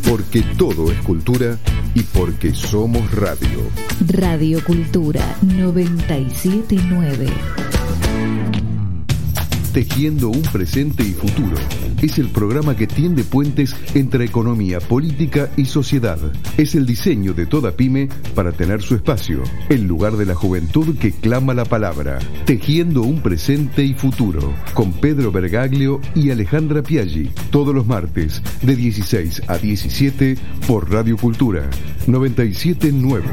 Porque todo es cultura y porque somos radio. Radio Cultura 979. Tejiendo un presente y futuro. Es el programa que tiende puentes entre economía, política y sociedad. Es el diseño de toda pyme para tener su espacio. El lugar de la juventud que clama la palabra. Tejiendo un presente y futuro. Con Pedro Bergaglio y Alejandra Piaggi. Todos los martes, de 16 a 17, por Radio Cultura 979.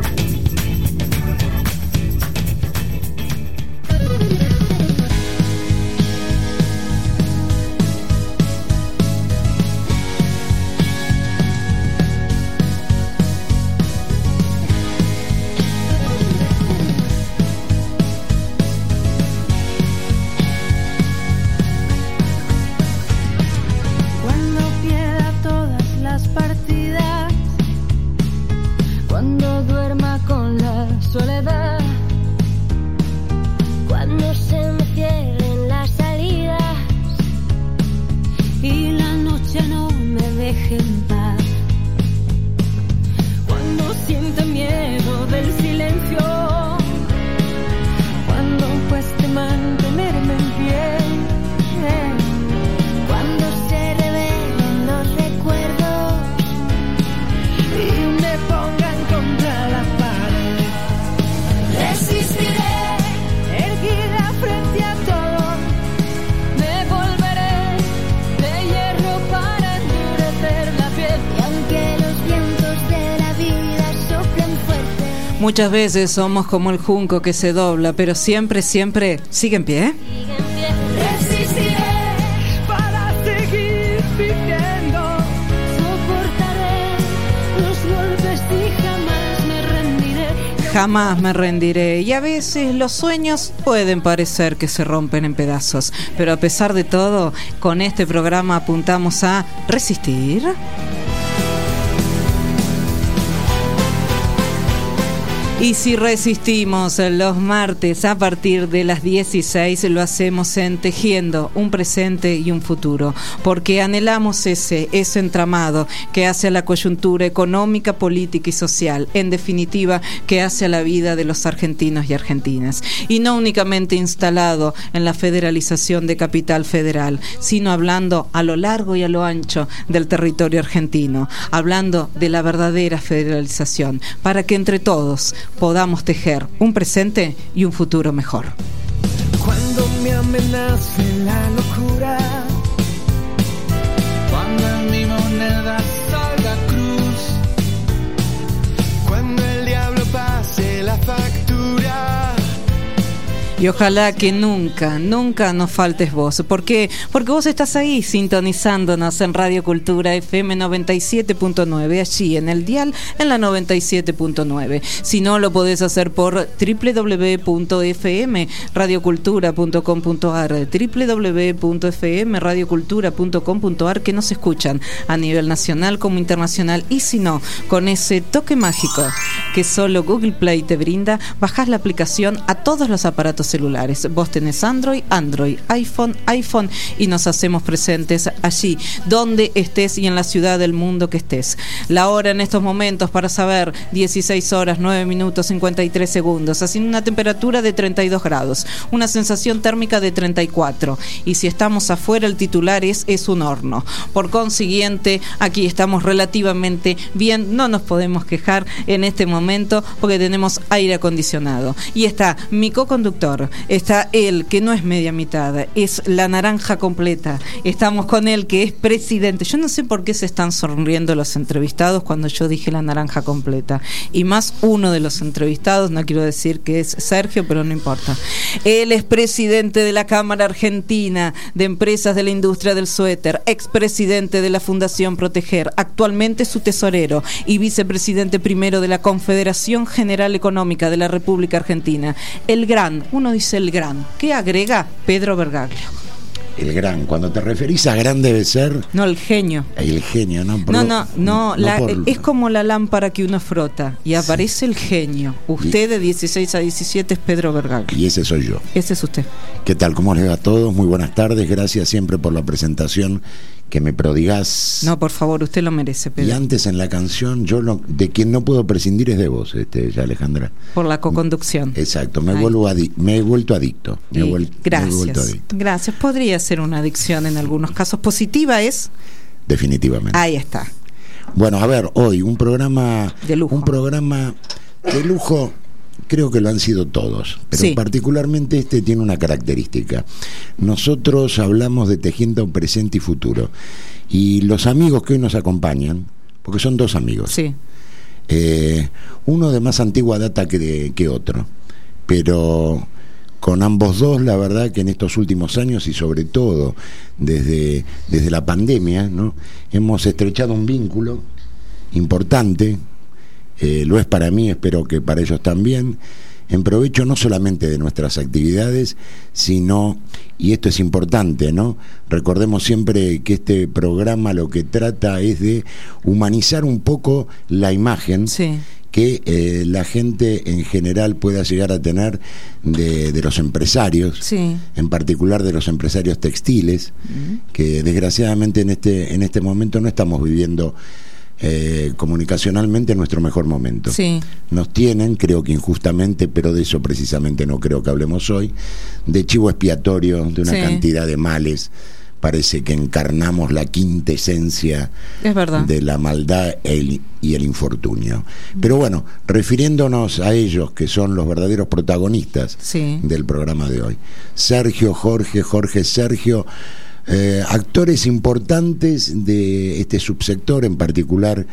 Muchas veces somos como el junco que se dobla, pero siempre, siempre sigue en pie. Resistiré para seguir viviendo. Soportaré los golpes y jamás me rendiré. Jamás me rendiré. Y a veces los sueños pueden parecer que se rompen en pedazos, pero a pesar de todo, con este programa apuntamos a resistir. Y si resistimos los martes a partir de las 16, lo hacemos en Tejiendo un presente y un futuro, porque anhelamos ese entramado que hace a la coyuntura económica, política y social, en definitiva, que hace a la vida de los argentinos y argentinas. Y no únicamente instalado en la federalización de Capital Federal, sino hablando a lo largo y a lo ancho del territorio argentino, hablando de la verdadera federalización, para que entre todos podamos tejer un presente y un futuro mejor. Cuando me amenace la locura, cuando en mi moneda salga cruz, cuando el diablo pase la factura. Y ojalá que nunca, nunca nos faltes vos. ¿Por qué? Porque vos estás ahí sintonizándonos en Radio Cultura FM 97.9, allí en el dial en la 97.9. Si no, lo podés hacer por www.fmradiocultura.com.ar, www.fmradiocultura.com.ar, que nos escuchan a nivel nacional como internacional. Y si no, con ese toque mágico que solo Google Play te brinda, bajás la aplicación a todos los aparatos celulares. Vos tenés Android, iPhone, y nos hacemos presentes allí, donde estés y en la ciudad del mundo que estés. La hora en estos momentos para saber, 16 horas, 9 minutos, 53 segundos, haciendo una temperatura de 32 grados, una sensación térmica de 34, y si estamos afuera el titular es un horno. Por consiguiente, aquí estamos relativamente bien, no nos podemos quejar en este momento porque tenemos aire acondicionado. Y está mi co-conductor, está él, que no es media mitad, es la naranja completa. Estamos con él, que es presidente. Yo no sé por qué se están sonriendo los entrevistados cuando yo dije la naranja completa. Y más uno de los entrevistados, no quiero decir que es Sergio, pero no importa. Él es presidente de la Cámara Argentina de Empresas de la Industria del Suéter, expresidente de la Fundación Proteger, actualmente su tesorero y vicepresidente primero de la Confederación General Económica de la República Argentina. El gran, uno dice el gran, ¿qué agrega Pedro Bergaglio? El gran, cuando te referís a gran debe ser... No, el genio. El genio, ¿no? Es como la lámpara que uno frota y aparece el genio. Usted de 16 a 17 es Pedro Bergaglio. Y ese soy yo. Ese es usted. ¿Qué tal? ¿Cómo les va a todos? Muy buenas tardes. Gracias siempre por la presentación que me prodigás. No, por favor, usted lo merece, Pedro. Y antes en la canción, de quien no puedo prescindir es de vos, ya, Alejandra. Por la coconducción. Exacto, me he vuelto adicto. Gracias. Gracias. Podría ser una adicción en algunos casos. Positiva es. Definitivamente. Ahí está. Bueno, a ver, hoy un programa de lujo. Creo que lo han sido todos, pero sí. Particularmente este tiene una característica. Nosotros hablamos de tejiendo presente y futuro. Y los amigos que hoy nos acompañan, porque son dos amigos, sí. Uno de más antigua data que otro, pero con ambos dos, la verdad que en estos últimos años y sobre todo desde la pandemia, ¿no? Hemos estrechado un vínculo importante. Lo es para mí, espero que para ellos también, en provecho no solamente de nuestras actividades, sino, y esto es importante, ¿no? Recordemos siempre que este programa lo que trata es de humanizar un poco la imagen, sí, que la gente en general pueda llegar a tener de los empresarios, sí, en particular de los empresarios textiles, que desgraciadamente en este momento no estamos viviendo comunicacionalmente nuestro mejor momento. Sí. Nos tienen, creo que injustamente, pero de eso precisamente no creo que hablemos hoy, de chivo expiatorio de una, sí, cantidad de males. Parece que encarnamos la quinta esencia de la maldad y el infortunio. Pero bueno, refiriéndonos a ellos, que son los verdaderos protagonistas, sí, del programa de hoy. Sergio, Jorge, Sergio, actores importantes de este subsector, en particular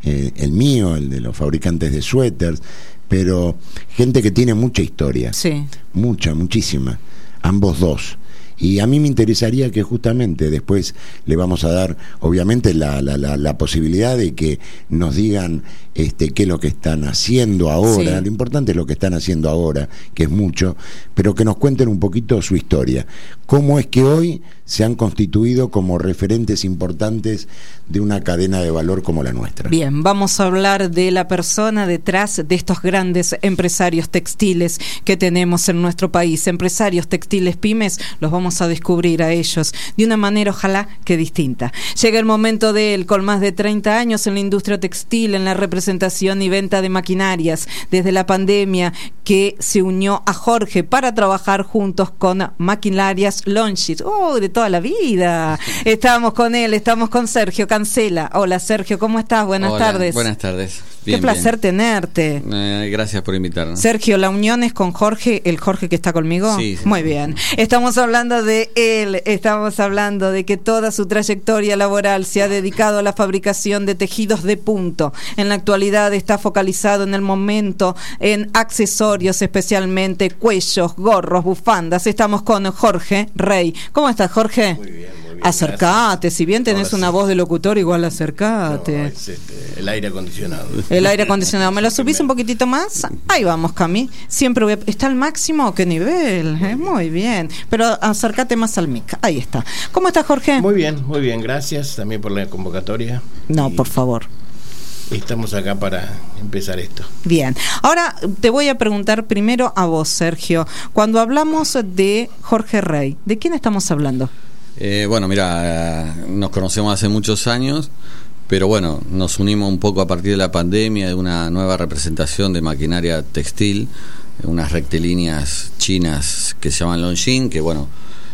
el mío, el de los fabricantes de suéteres, pero gente que tiene mucha historia, sí, muchísima, ambos dos. Y a mí me interesaría que justamente después le vamos a dar, obviamente, la posibilidad de que nos digan qué es lo que están haciendo ahora. Sí. Lo importante es lo que están haciendo ahora, que es mucho, pero que nos cuenten un poquito su historia. Cómo es que hoy se han constituido como referentes importantes de una cadena de valor como la nuestra. Bien, vamos a hablar de la persona detrás de estos grandes empresarios textiles que tenemos en nuestro país. Empresarios textiles pymes, los vamos a descubrir a ellos de una manera ojalá que distinta. Llega el momento de él, con más de 30 años en la industria textil, en la representación y venta de maquinarias, desde la pandemia que se unió a Jorge para trabajar juntos con Maquinarias Longship. De toda la vida. Estamos con él, estamos con Sergio Cancela. Hola Sergio, ¿cómo estás? Buenas tardes. Buenas tardes. Bien, qué placer tenerte. Gracias por invitarnos. Sergio, la unión es con Jorge, el Jorge que está conmigo. Sí. Muy bien. Estamos hablando de él, estamos hablando de que toda su trayectoria laboral se ha dedicado a la fabricación de tejidos de punto. En la actualidad está focalizado en el momento en accesorios, especialmente cuellos, gorros, bufandas. Estamos con Jorge Rey. ¿Cómo estás, Jorge? Muy bien. Acercate, gracias. Si bien tenés una voz de locutor, igual acercate. No, es el aire acondicionado. El aire acondicionado. ¿Me lo subís un poquitito más? Ahí vamos, Cami. Siempre ¿Está al máximo? ¿Qué nivel? Muy bien. Pero acércate más al mic. Ahí está. ¿Cómo estás, Jorge? Muy bien. Gracias también por la convocatoria. No, por favor. Estamos acá para empezar esto. Bien. Ahora te voy a preguntar primero a vos, Sergio. Cuando hablamos de Jorge Rey, ¿de quién estamos hablando? Bueno, mira, nos conocemos hace muchos años, pero bueno, nos unimos un poco a partir de la pandemia, de una nueva representación de maquinaria textil, unas rectilíneas chinas que se llaman Longship, que bueno,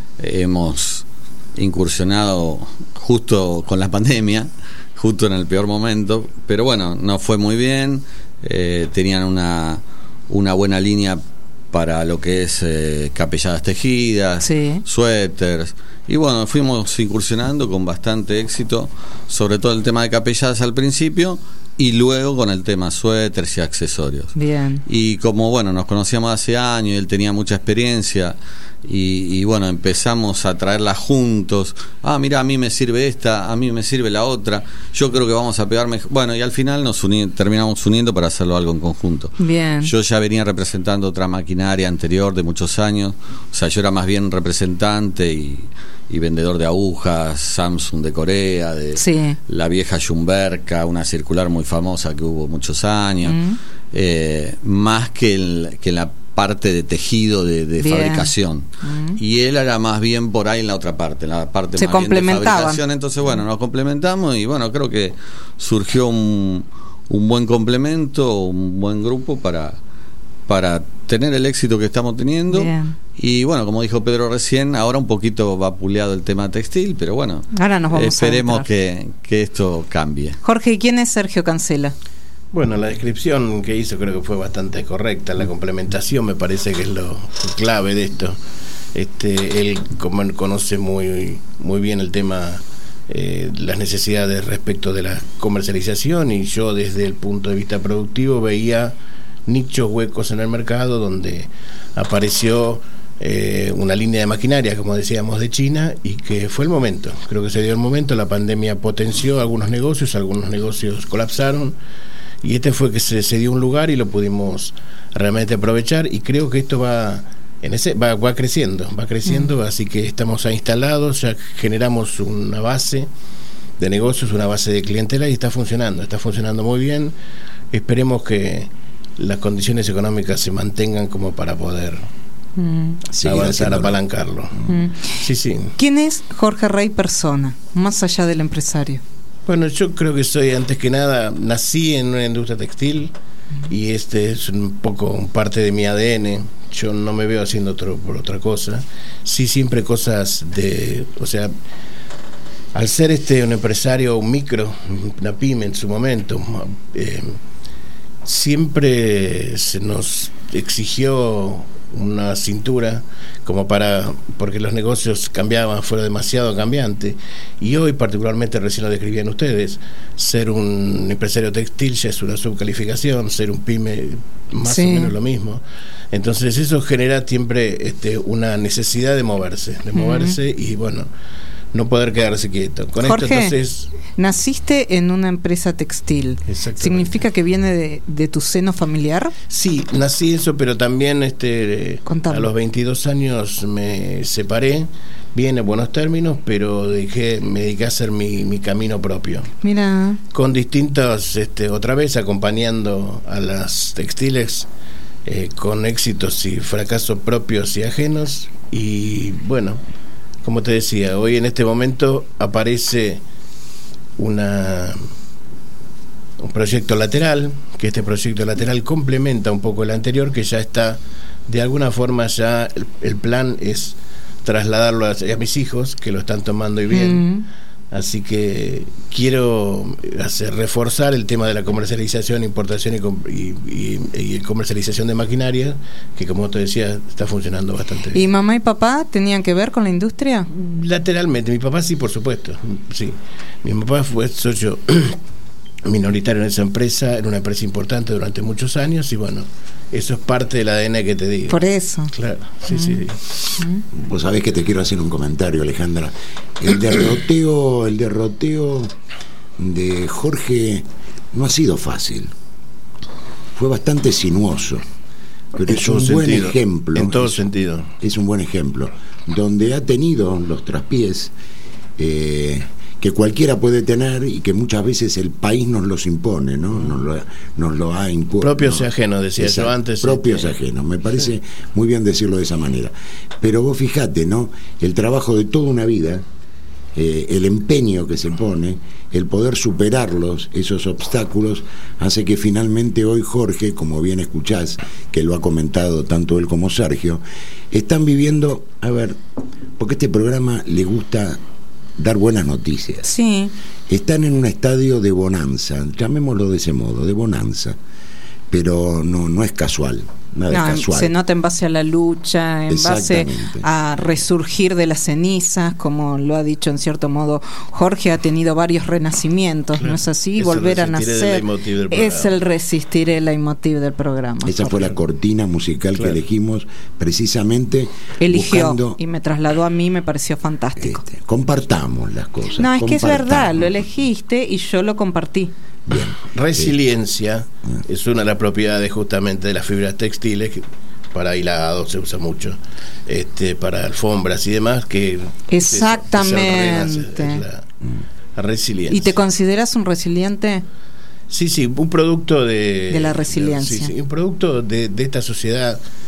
hemos incursionado justo con la pandemia, justo en el peor momento, pero bueno, nos fue muy bien, tenían una buena línea para lo que es capelladas tejidas, sí, suéteres, y bueno, fuimos incursionando con bastante éxito, sobre todo el tema de capelladas al principio, y luego con el tema suéteres y accesorios. Bien. Y como bueno, nos conocíamos hace años y él tenía mucha experiencia, y bueno, empezamos a traerla juntos. Mira, a mí me sirve esta, a mí me sirve la otra, yo creo que vamos a pegarme. Bueno, y al final terminamos uniendo para hacerlo algo en conjunto. Bien. Yo ya venía representando otra maquinaria anterior de muchos años, o sea, yo era más bien representante y vendedor de agujas, Samsung de Corea, de sí, la vieja Jumberka, una circular muy famosa que hubo muchos años, más que en la parte de tejido de fabricación. Y él era más bien por ahí en la otra parte, la parte se más bien de complementaban. fabricación. Entonces, bueno, nos complementamos y bueno, creo que surgió un buen complemento, un buen grupo para tener el éxito que estamos teniendo. Bien. Y bueno, como dijo Pedro recién, ahora un poquito vapuleado el tema textil, pero bueno, ahora nos vamos esperemos a entrar. que esto cambie. Jorge, ¿y quién es Sergio Cancela? Bueno, la descripción que hizo creo que fue bastante correcta. La complementación me parece que es lo clave de esto. Él conoce muy bien el tema, las necesidades respecto de la comercialización, y yo desde el punto de vista productivo veía nichos huecos en el mercado donde apareció una línea de maquinaria, como decíamos, de China, y que fue el momento. Creo que se dio el momento. La pandemia potenció algunos negocios colapsaron, y fue que se dio un lugar y lo pudimos realmente aprovechar, y creo que esto va creciendo, así que estamos ahí instalados, ya generamos una base de negocios, una base de clientela, y está funcionando muy bien. Esperemos que las condiciones económicas se mantengan como para poder avanzar, apalancarlo. Sí. ¿Quién es Jorge Rey persona, más allá del empresario? Bueno, yo creo que antes que nada, nací en una industria textil, y es un poco parte de mi ADN. Yo no me veo haciendo por otra cosa. Sí, siempre cosas al ser un empresario, un micro, una pyme en su momento, siempre se nos exigió una cintura porque los negocios cambiaban, fueron demasiado cambiantes, y hoy particularmente, recién lo describían ustedes, ser un empresario textil ya es una subcalificación, ser un pyme más o menos lo mismo. Entonces eso genera siempre una necesidad de moverse y bueno, no poder quedarse quieto. Con Jorge, esto, entonces, naciste en una empresa textil. ¿Significa que viene de tu seno familiar? Sí, nací eso, pero también a los 22 años me separé, bien en buenos términos, pero me dediqué a hacer mi camino propio. Mira. Con distintos, otra vez acompañando a las textiles, con éxitos y fracasos propios y ajenos, y bueno, como te decía, hoy en este momento aparece un proyecto lateral, que este proyecto lateral complementa un poco el anterior, que ya está, de alguna forma ya el plan es trasladarlo a mis hijos, que lo están tomando y bien. Así que quiero reforzar el tema de la comercialización, importación y comercialización de maquinaria, que como te decía, está funcionando bastante bien. ¿Y mamá y papá tenían que ver con la industria? Lateralmente, mi papá sí, por supuesto. Sí. Mi papá fue socio minoritario en esa empresa, en una empresa importante durante muchos años, y bueno, eso es parte del ADN que te digo. Por eso. Claro, sí. Vos sabés que te quiero hacer un comentario, Alejandra. El derroteo de Jorge no ha sido fácil. Fue bastante sinuoso, pero es un buen ejemplo. En todo sentido. Es un buen ejemplo, donde ha tenido los traspiés que cualquiera puede tener, y que muchas veces el país nos los impone, ¿no? Nos lo ha impuesto. Propios y ajenos, decía yo antes. Propios y ajenos, me parece muy bien decirlo de esa manera. Pero vos fijate, ¿no? El trabajo de toda una vida, el empeño que se pone, el poder superarlos, esos obstáculos, hace que finalmente hoy Jorge, como bien escuchás, que lo ha comentado tanto él como Sergio, están viviendo, porque este programa le gusta dar buenas noticias. Sí. Están en un estadio de bonanza, llamémoslo de ese modo, de bonanza, pero no es casual. Nada es casual. Se nota en base a la lucha, en base a resurgir de las cenizas, como lo ha dicho en cierto modo Jorge, ha tenido varios renacimientos, claro. ¿No es así? Volver a nacer es el resistir el leitmotiv del programa. Esa Jorge. Fue la cortina musical que elegimos precisamente. Eligió y me trasladó a mí, me pareció fantástico. Compartamos las cosas. No, es que es verdad, lo elegiste y yo lo compartí. Bien. Resiliencia es una de las propiedades justamente de las fibras textiles, que para hilados se usa mucho, para alfombras y demás, que exactamente la resiliencia. ¿Y te consideras un resiliente? Sí, un producto de la resiliencia. Sí, un producto de esta sociedad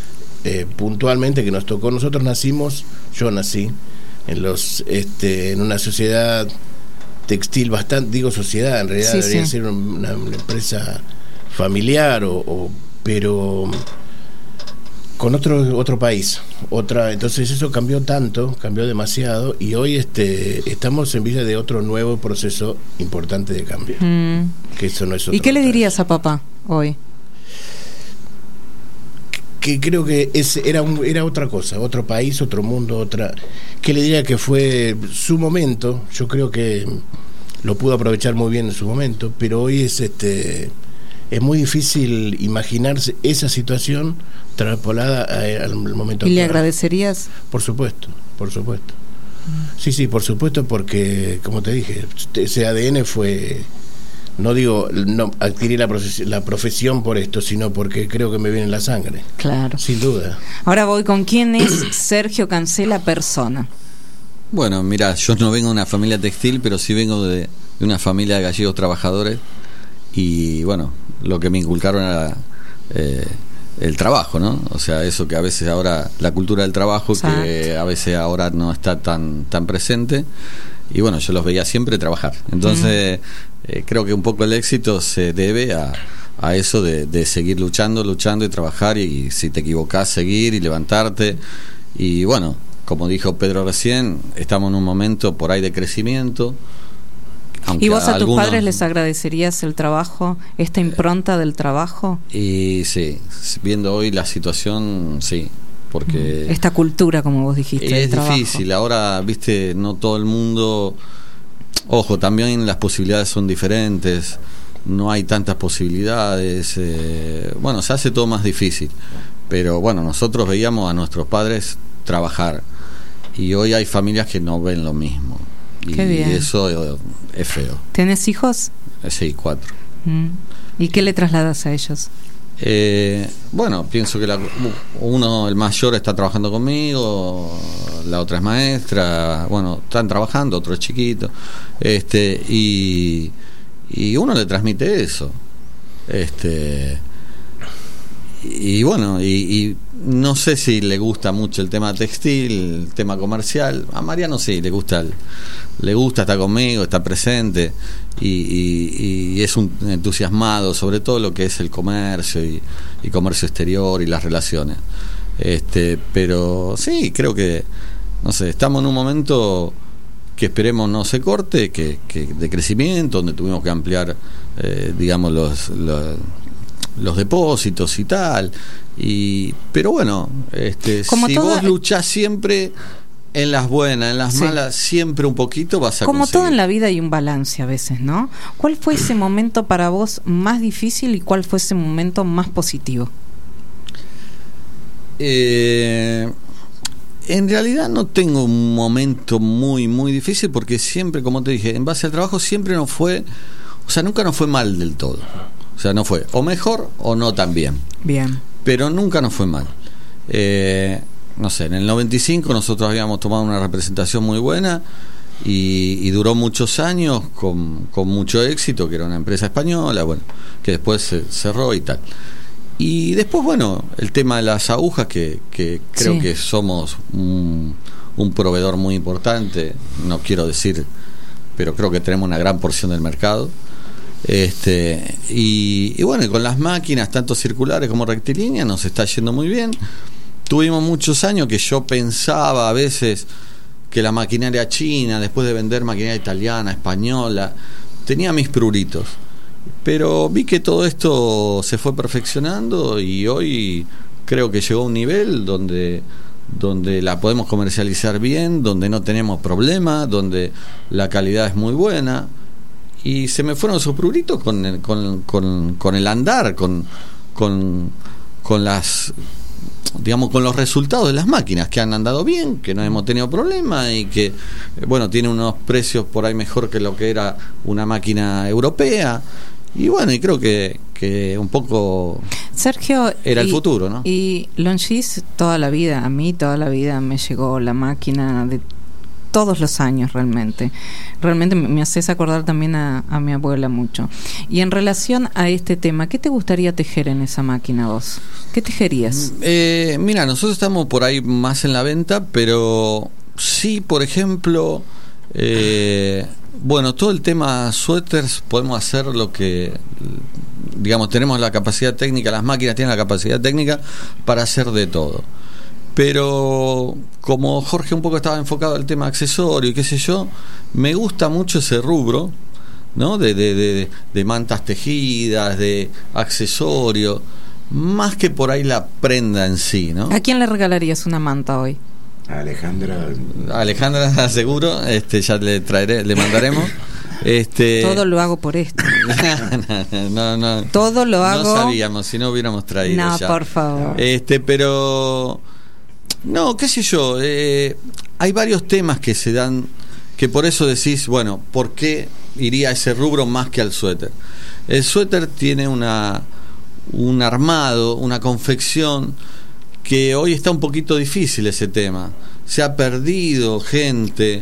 puntualmente que nos tocó. Nosotros yo nací en una sociedad textil bastante, digo sociedad, en realidad debería ser una empresa familiar, pero con otro país, entonces eso cambió demasiado, y hoy estamos en vista de otro nuevo proceso importante de cambio. Que eso no es otro. ¿Y qué le dirías a papá hoy? Que creo que era otra cosa, otro país, otro mundo, que le diría que fue su momento. Yo creo que lo pudo aprovechar muy bien en su momento, pero hoy es muy difícil imaginarse esa situación traspolada al momento actual. ¿Y le actual. agradecerías? Por supuesto. Sí, por supuesto, porque como te dije, ese ADN fue, no adquirí la profesión por esto, sino porque creo que me viene en la sangre. Claro. Sin duda. Ahora voy con quién es Sergio Cancela persona. Bueno, mira, yo no vengo de una familia textil, pero sí vengo de una familia de gallegos trabajadores, y bueno, lo que me inculcaron era el trabajo, ¿no? O sea, eso que a veces ahora, la cultura del trabajo, exacto, que a veces ahora no está tan presente, y bueno, yo los veía siempre trabajar. Entonces, creo que un poco el éxito se debe a eso de seguir luchando y trabajar, y si te equivocás, seguir y levantarte. Y bueno, como dijo Pedro recién, estamos en un momento por ahí de crecimiento. ¿Y vos a tus padres les agradecerías el trabajo, esta impronta del trabajo? Y sí, viendo hoy la situación, sí, porque esta cultura, como vos dijiste, es difícil. Ahora, viste, no todo el mundo. Ojo, también las posibilidades son diferentes. No hay tantas posibilidades. Bueno, se hace todo más difícil. Pero bueno, nosotros veíamos a nuestros padres trabajar, y hoy hay familias que no ven lo mismo. Y qué bien. Eso es feo. ¿Tienes hijos? Sí, 4. ¿Y qué le trasladas a ellos? Bueno, pienso que el mayor está trabajando conmigo, la otra es maestra, bueno, están trabajando, otro es chiquito, y uno le transmite eso, y bueno, y no sé si le gusta mucho el tema textil, el tema comercial. A Mariano sí, le gusta, está conmigo, está presente, y es un entusiasmado sobre todo lo que es el comercio y comercio exterior y las relaciones. Pero sí, creo que, no sé, estamos en un momento que esperemos no se corte, que de crecimiento, donde tuvimos que ampliar, digamos, los depósitos y tal, pero bueno, si vos luchás siempre, en las buenas, en las malas, siempre un poquito vas a como conseguir. Todo en la vida hay un balance a veces, ¿no? ¿Cuál fue ese momento para vos más difícil y cuál fue ese momento más positivo? En realidad no tengo un momento muy muy difícil, porque siempre, como te dije, en base al trabajo siempre nunca nos fue mal del todo. O sea, no fue o mejor o no tan bien. Bien. Pero nunca nos fue mal. No sé, en el 95 nosotros habíamos tomado una representación muy buena y duró muchos años con mucho éxito, que era una empresa española, bueno, que después se cerró y tal. Y después, bueno, el tema de las agujas, que creo que somos un proveedor muy importante, no quiero decir, pero creo que tenemos una gran porción del mercado. Y bueno, y con las máquinas tanto circulares como rectilíneas nos está yendo muy bien. Tuvimos muchos años que yo pensaba a veces que la maquinaria china, después de vender maquinaria italiana, española, tenía mis pruritos, pero vi que todo esto se fue perfeccionando y hoy creo que llegó a un nivel donde la podemos comercializar bien, donde no tenemos problemas, donde la calidad es muy buena. Y se me fueron esos pruritos con el andar, con las, digamos, con los resultados de las máquinas, que han andado bien, que no hemos tenido problemas y que, bueno, tiene unos precios por ahí mejor que lo que era una máquina europea. Y bueno, y creo que un poco, Sergio, era el futuro, ¿no? Y Longis, a mí toda la vida me llegó la máquina de todos los años realmente me haces acordar también a mi abuela mucho. Y en relación a este tema, ¿qué te gustaría tejer en esa máquina vos? ¿Qué tejerías? Mira, nosotros estamos por ahí más en la venta, pero sí, por ejemplo, bueno, todo el tema suéteres podemos hacer lo que, digamos, tenemos la capacidad técnica, las máquinas tienen la capacidad técnica para hacer de todo. Pero como Jorge un poco estaba enfocado al tema accesorio y qué sé yo, me gusta mucho ese rubro, ¿no? De mantas tejidas, de accesorio, más que por ahí la prenda en sí, ¿no? ¿A quién le regalarías una manta hoy? A Alejandra seguro, ya le mandaremos. Todo lo hago por esto. No. Todo lo hago. No sabíamos, si no hubiéramos traído. No, ya. por favor. Pero no, qué sé yo, hay varios temas que se dan, que por eso decís, bueno, ¿por qué iría a ese rubro más que al suéter? El suéter tiene un armado, una confección, que hoy está un poquito difícil ese tema. Se ha perdido gente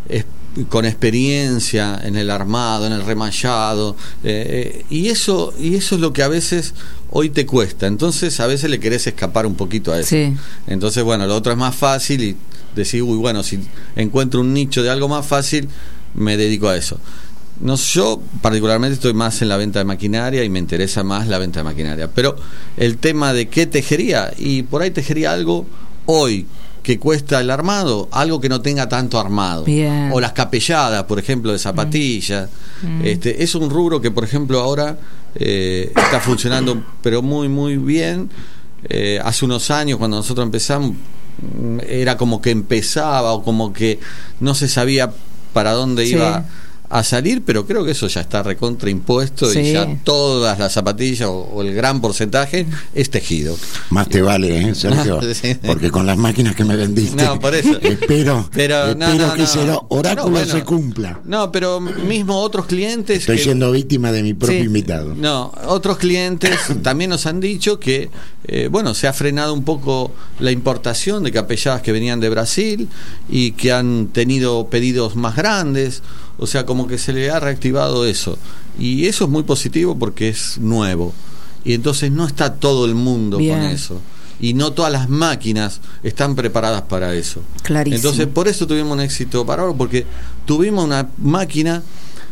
con experiencia en el armado, en el remallado, y eso es lo que a veces hoy te cuesta. Entonces a veces le querés escapar un poquito a eso. Sí. Entonces, bueno, lo otro es más fácil y decís, uy, bueno, si encuentro un nicho de algo más fácil, me dedico a eso. No, yo particularmente estoy más en la venta de maquinaria y me interesa más la venta de maquinaria. Pero el tema de qué tejería, y por ahí tejería algo hoy que cuesta el armado, algo que no tenga tanto armado. Bien. O las capelladas, por ejemplo, de zapatillas. Es un rubro que, por ejemplo, ahora está funcionando pero muy, muy bien. Hace unos años, cuando nosotros empezamos, era como que empezaba o como que no se sabía para dónde iba a salir, pero creo que eso ya está recontraimpuesto y ya todas las zapatillas o el gran porcentaje es tejido. Más te vale, Sergio, porque con las máquinas que me vendiste, no, por eso. espero que ese oráculo se cumpla. No, pero mismo otros clientes... Estoy siendo víctima de mi propio invitado. No, otros clientes también nos han dicho que, bueno, se ha frenado un poco la importación de capelladas que venían de Brasil y que han tenido pedidos más grandes. O sea, como que se le ha reactivado eso. Y eso es muy positivo porque es nuevo. Y entonces no está todo el mundo con eso. Y no todas las máquinas están preparadas para eso. Clarísimo. Entonces, por eso tuvimos un éxito bárbaro, porque tuvimos una máquina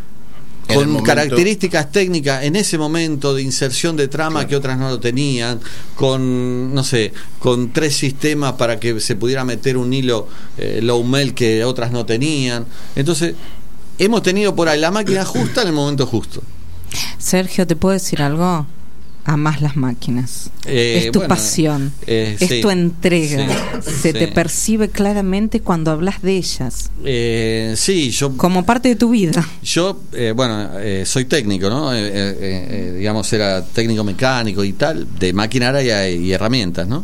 con características técnicas en ese momento de inserción de trama que otras no lo tenían, con, no sé, con 3 sistemas para que se pudiera meter un hilo low melt que otras no tenían. Entonces, hemos tenido por ahí la máquina justa en el momento justo. Sergio, ¿te puedo decir algo? Amás las máquinas. Es tu pasión. Es tu entrega. Se te percibe claramente cuando hablas de ellas. Sí, yo... Como parte de tu vida. Yo, soy técnico, ¿no? Digamos, era técnico mecánico y tal, de maquinaria y herramientas, ¿no?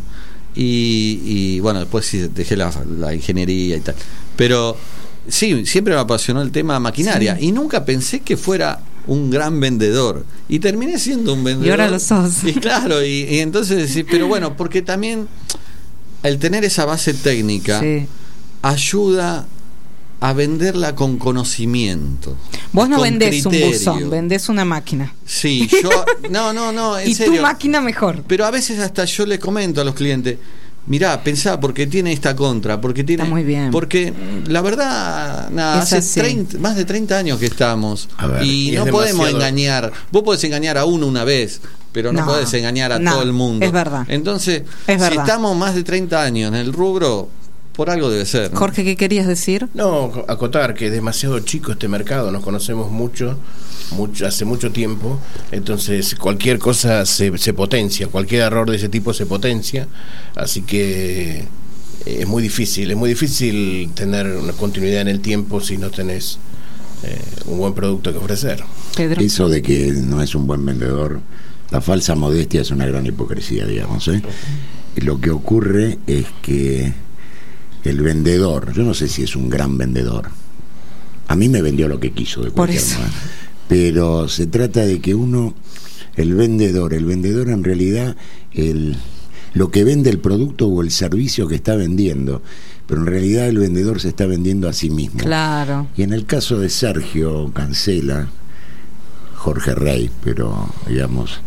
Y bueno, después sí dejé la ingeniería y tal. Pero... sí, siempre me apasionó el tema maquinaria y nunca pensé que fuera un gran vendedor y terminé siendo un vendedor. Y ahora lo sos. Y claro, y entonces decir, pero bueno, porque también el tener esa base técnica ayuda a venderla con conocimiento. Vos no vendés criterio. Un buzón, vendés una máquina. Sí, yo no, en y serio. Tu máquina mejor. Pero a veces hasta yo le comento a los clientes, mirá, pensá, porque tiene esta contra, porque tiene... Está muy bien. Porque la verdad, hace más de 30 años que estamos y no podemos engañar. Vos podés engañar a uno una vez, pero no podés engañar a todo el mundo. Es verdad. Entonces, si estamos más de 30 años en el rubro, por algo debe ser, ¿no? Jorge, ¿qué querías decir? No, acotar que es demasiado chico este mercado, nos conocemos mucho, hace mucho tiempo, entonces cualquier cosa se potencia, cualquier error de ese tipo se potencia, así que es muy difícil tener una continuidad en el tiempo si no tenés un buen producto que ofrecer. Pedro. Eso de que no es un buen vendedor, la falsa modestia es una gran hipocresía, digamos, ¿eh? Lo que ocurre es que el vendedor, yo no sé si es un gran vendedor, a mí me vendió lo que quiso de cualquier manera, pero se trata de que el vendedor en realidad lo que vende el producto o el servicio que está vendiendo, pero en realidad el vendedor se está vendiendo a sí mismo. Claro. Y en el caso de Sergio Cancela, Jorge Rey, pero digamos,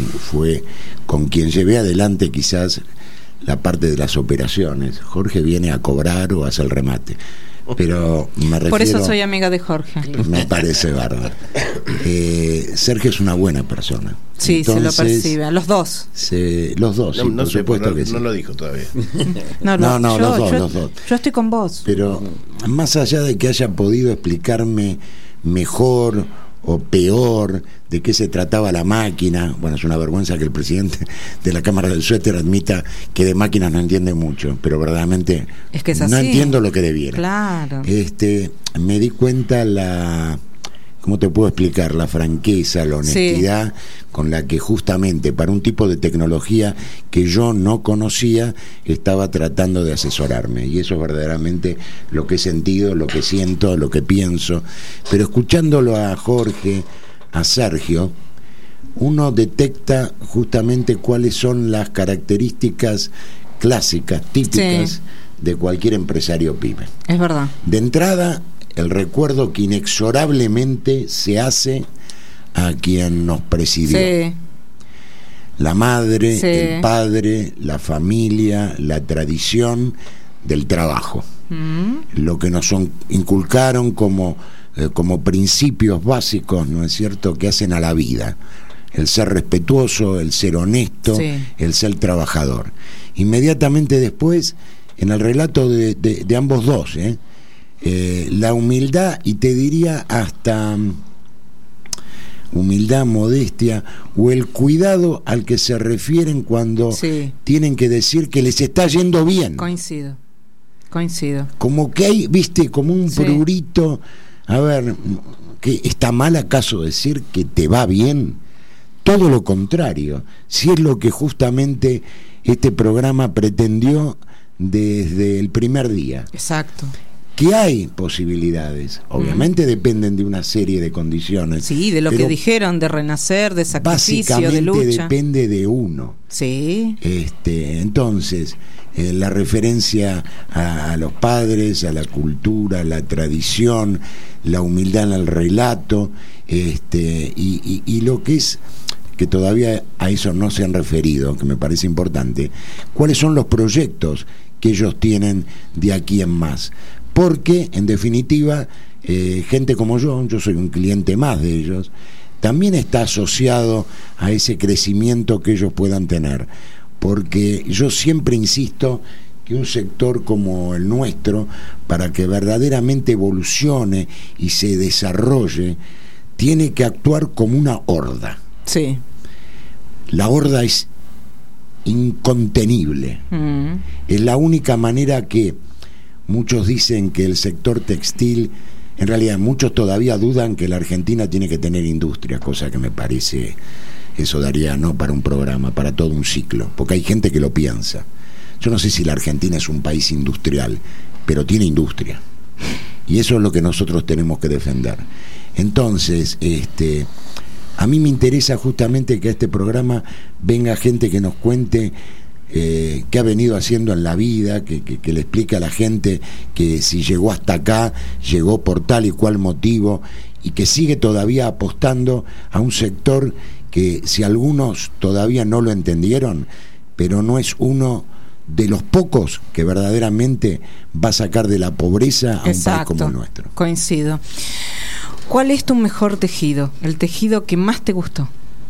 con quien llevé adelante quizás la parte de las operaciones. Jorge viene a cobrar o a hacer el remate. Pero me refiero, por eso soy amiga de Jorge. Me parece bárbaro. Sergio es una buena persona. Sí, entonces, se lo percibe. Los dos. Los dos, sí, no por supuesto que sí. No lo dijo todavía. No, los dos. Yo estoy con vos. Pero más allá de que haya podido explicarme mejor o peor de qué se trataba la máquina, bueno, es una vergüenza que el presidente de la Cámara del Suéter admita que de máquinas no entiende mucho, pero verdaderamente es que es así. No entiendo lo que debiera. Claro. Me di cuenta ¿cómo te puedo explicar? La franqueza, la honestidad con la que justamente para un tipo de tecnología que yo no conocía estaba tratando de asesorarme, y eso es verdaderamente lo que he sentido, lo que siento, lo que pienso. Pero escuchándolo a Jorge, a Sergio, uno detecta justamente cuáles son las características clásicas, típicas de cualquier empresario pyme. Es verdad. De entrada, el recuerdo que inexorablemente se hace a quien nos presidió. Sí. La madre, el padre, la familia, la tradición del trabajo. Lo que nos inculcaron como principios básicos, ¿no es cierto?, que hacen a la vida. El ser respetuoso, el ser honesto, el ser trabajador. Inmediatamente después, en el relato de ambos dos, la humildad, y te diría hasta humildad, modestia, o el cuidado al que se refieren cuando tienen que decir que les está yendo bien. Coincido. Como que hay, viste, como un prurito. A ver, ¿que está mal acaso decir que te va bien? Todo lo contrario, si es lo que justamente este programa pretendió desde el primer día. Exacto. Que hay posibilidades, obviamente dependen de una serie de condiciones. Sí, de lo que dijeron, de renacer, de sacrificio, de lucha. Básicamente depende de uno. Sí. Entonces, la referencia a los padres, a la cultura, a la tradición, la humildad en el relato, y lo que es, que todavía a eso no se han referido, que me parece importante, cuáles son los proyectos que ellos tienen de aquí en más. Porque, en definitiva, gente como yo soy un cliente más de ellos, también está asociado a ese crecimiento que ellos puedan tener. Porque yo siempre insisto que un sector como el nuestro, para que verdaderamente evolucione y se desarrolle, tiene que actuar como una horda. Sí. La horda es incontenible. Es la única manera que muchos dicen que el sector textil, en realidad muchos todavía dudan que la Argentina tiene que tener industria, cosa que me parece, eso daría no para un programa, para todo un ciclo, porque hay gente que lo piensa. Yo no sé si la Argentina es un país industrial, pero tiene industria, y eso es lo que nosotros tenemos que defender. Entonces, a mí me interesa justamente que a este programa venga gente que nos cuente qué ha venido haciendo en la vida, que le explique a la gente que si llegó hasta acá, llegó por tal y cual motivo, y que sigue todavía apostando a un sector que, si algunos todavía no lo entendieron, pero no es uno de los pocos que verdaderamente va a sacar de la pobreza a un país como el nuestro. Coincido. ¿Cuál es tu mejor tejido? El tejido que más te gustó.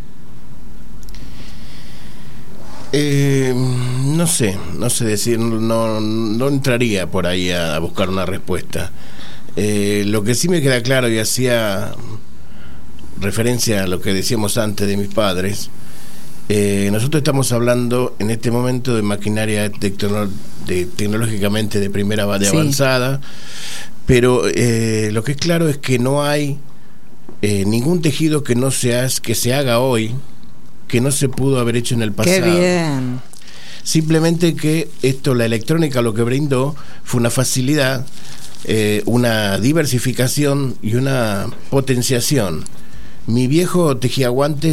No sé decir, no entraría por ahí a buscar una respuesta. Lo que sí me queda claro, y hacía referencia a lo que decíamos antes de mis padres, nosotros estamos hablando en este momento de maquinaria tecnológicamente de primera avanzada, pero lo que es claro es que no hay ningún tejido que se haga hoy que no se pudo haber hecho en el pasado. ¡Qué bien! Simplemente que la electrónica lo que brindó fue una facilidad, una diversificación y una potenciación. Mi viejo tejía guantes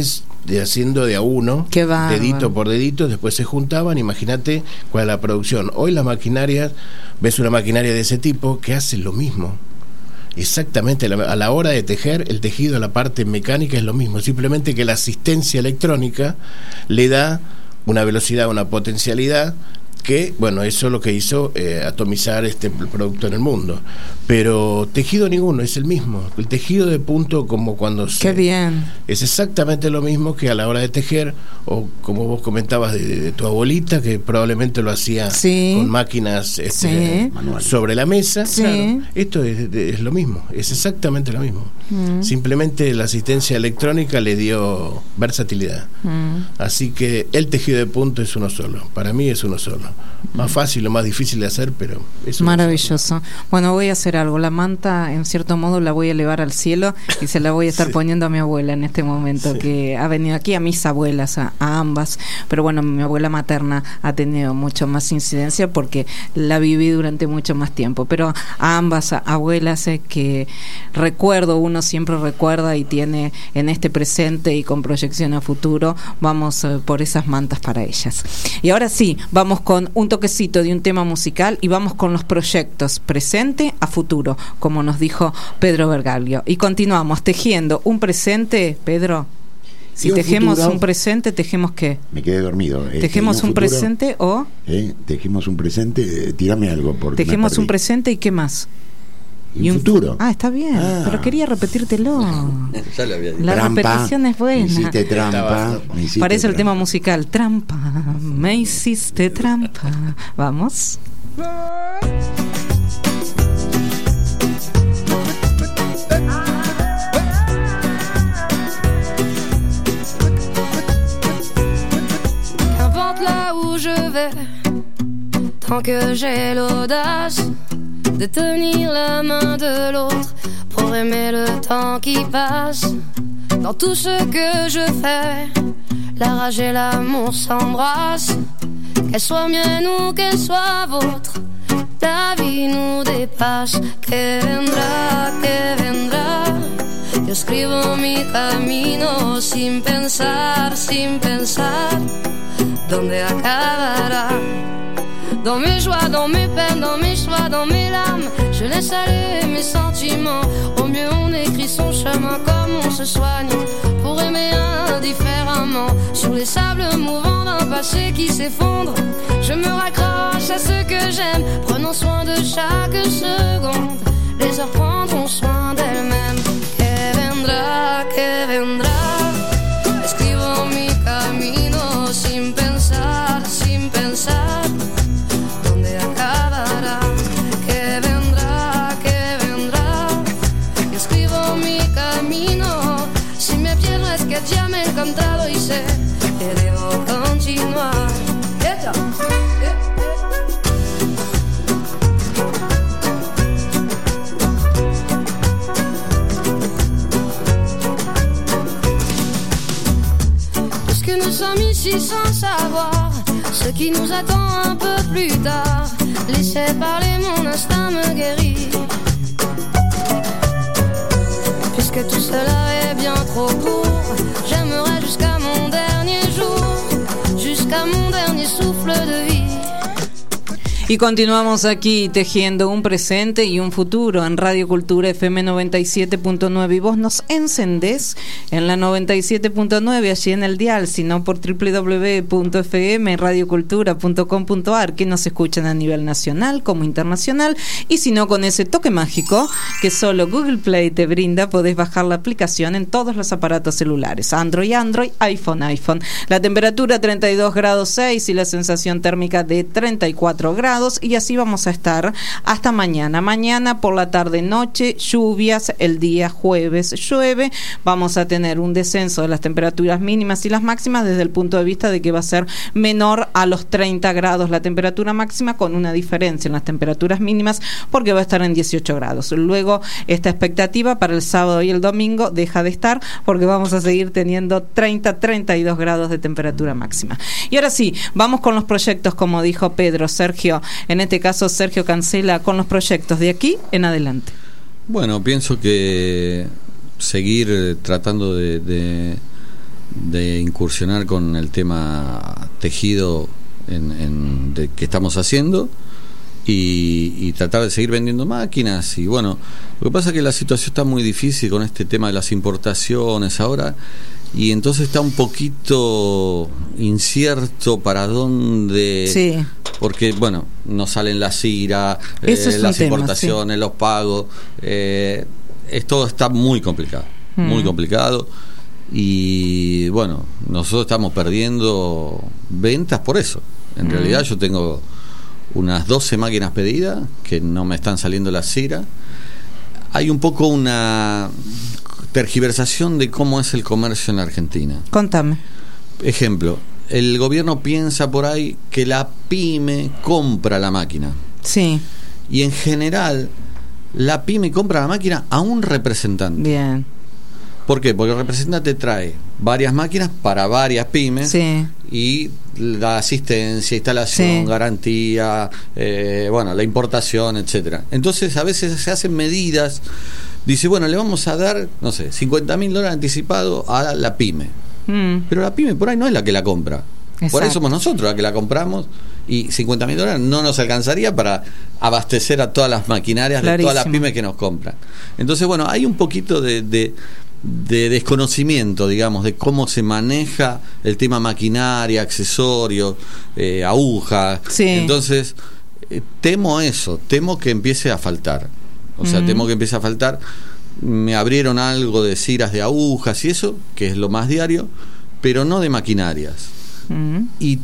haciendo de a uno, dedito por dedito, después se juntaban. Imagínate cuál es la producción. Hoy las maquinarias, ves una maquinaria de ese tipo que hace lo mismo. Exactamente, a la hora de tejer, el tejido, la parte mecánica es lo mismo, simplemente que la asistencia electrónica le da una velocidad, una potencialidad que, bueno, eso es lo que hizo atomizar el producto en el mundo. Pero tejido ninguno, es el mismo. El tejido de punto, como cuando ¡Qué bien! Es exactamente lo mismo que a la hora de tejer, o como vos comentabas de tu abuelita, que probablemente lo hacía con máquinas sobre la mesa. Claro, esto es lo mismo, es exactamente lo mismo. Simplemente la asistencia electrónica le dio versatilidad. Así que el tejido de punto es uno solo. Para mí es uno solo. Más fácil o más difícil de hacer, pero es maravilloso. Bueno, voy a hacer algo. La manta, en cierto modo, la voy a elevar al cielo y se la voy a estar poniendo a mi abuela en este momento, que ha venido aquí, a mis abuelas, a ambas. Pero bueno, mi abuela materna ha tenido mucho más incidencia porque la viví durante mucho más tiempo. Pero a ambas abuelas que recuerdo, uno siempre recuerda y tiene en este presente y con proyección a futuro, vamos por esas mantas para ellas. Y ahora sí, vamos con un toquecito de un tema musical y vamos con los proyectos presente a futuro, como nos dijo Pedro Bergaglio. Y continuamos tejiendo un presente, Pedro. Si tejemos un presente, ¿tejemos qué? Me quedé dormido. ¿Tejemos un presente o...? Tejemos un presente, tírame algo. Tejemos un presente y ¿qué más? Y un futuro. Está bien, pero quería repetírtelo. Ya lo había dicho. La repetición es buena. Me hiciste trampa. Parece el tema musical. Trampa, me hiciste trampa. Vamos. Qu'importe là où je vais, tant que j'ai l'audace de tenir la main de l'autre pour aimer le temps qui passe. Dans tout ce que je fais, la rage et l'amour s'embrassent. Qu'elle soit mienne ou qu'elle soit vôtre, la vie nous dépasse. Que vendrá, yo escribo mi camino sin pensar, ¿dónde acabará? Dans mes joies, dans mes peines, dans mes choix, dans mes larmes, je laisse aller mes sentiments. Au mieux on écrit son chemin comme on se soigne pour aimer indifféremment. Sur les sables mouvants d'un passé qui s'effondre, je me raccroche à ce que j'aime, prenant soin de chaque seconde. Les heures prendront soin d'elles-mêmes. Que vendrá, escribo mi camino sin pensar, ¿dónde acabará? Que vendrá, yo escribo mi camino. Si me pierdo es que ya me he encontrado y sé que debo continuar. Puisque nous sommes ici sans savoir ce qui nous attend un peu plus tard, laissez parler, mon instinct me guérit. Puisque tout cela est bien trop court, j'aimerais jusqu'à mon dernier jour, jusqu'à mon dernier souffle de vie. Y continuamos aquí tejiendo un presente y un futuro en Radio Cultura FM 97.9 y vos nos encendés en la 97.9 allí en el dial, sino por www.fmradiocultura.com.ar, que nos escuchan a nivel nacional como internacional, y si no, con ese toque mágico que solo Google Play te brinda, podés bajar la aplicación en todos los aparatos celulares, Android, iPhone. La temperatura 32 grados 6 y la sensación térmica de 34 grados. Y así vamos a estar hasta mañana. Mañana por la tarde noche, lluvias, el día jueves llueve, vamos a tener un descenso de las temperaturas mínimas y las máximas desde el punto de vista de que va a ser menor a los 30 grados la temperatura máxima, con una diferencia en las temperaturas mínimas porque va a estar en 18 grados. Luego esta expectativa para el sábado y el domingo deja de estar porque vamos a seguir teniendo 30-32 grados de temperatura máxima. Y ahora sí, vamos con los proyectos, como dijo Pedro. Sergio, en este caso Sergio Cancela, con los proyectos de aquí en adelante. Bueno, pienso que seguir tratando de de incursionar con el tema tejido de que estamos haciendo y tratar de seguir vendiendo máquinas. Y bueno, lo que pasa es que la situación está muy difícil con este tema de las importaciones ahora, y entonces está un poquito incierto para dónde, sí, porque bueno, no salen las IRA, las importaciones, sí, los pagos, esto está muy complicado, muy complicado. Y bueno, nosotros estamos perdiendo ventas por eso. En realidad yo tengo unas 12 máquinas pedidas que no me están saliendo las CIRA. Hay un poco una tergiversación de cómo es el comercio en la Argentina. Contame. Ejemplo, el gobierno piensa por ahí que la pyme compra la máquina. Sí. Y en general la pyme compra la máquina a un representante. Bien. ¿Por qué? Porque el representante trae varias máquinas para varias pymes, sí, y la asistencia, instalación, sí, garantía, bueno, la importación, etcétera. Entonces a veces se hacen medidas, dice, bueno, le vamos a dar, no sé, $50.000 anticipado a la pyme. Pero la pyme por ahí no es la que la compra. Exacto. Por ahí somos nosotros la que la compramos, y $50.000 no nos alcanzaría para abastecer a todas las maquinarias, clarísimo, de todas las pymes que nos compran. Entonces, bueno, hay un poquito de desconocimiento, digamos, de cómo se maneja el tema maquinaria, accesorios, agujas. Sí. Entonces, temo eso, temo que empiece a faltar. O sea, temo que empiece a faltar. Me abrieron algo de ciras de agujas y eso, que es lo más diario, pero no de maquinarias. Y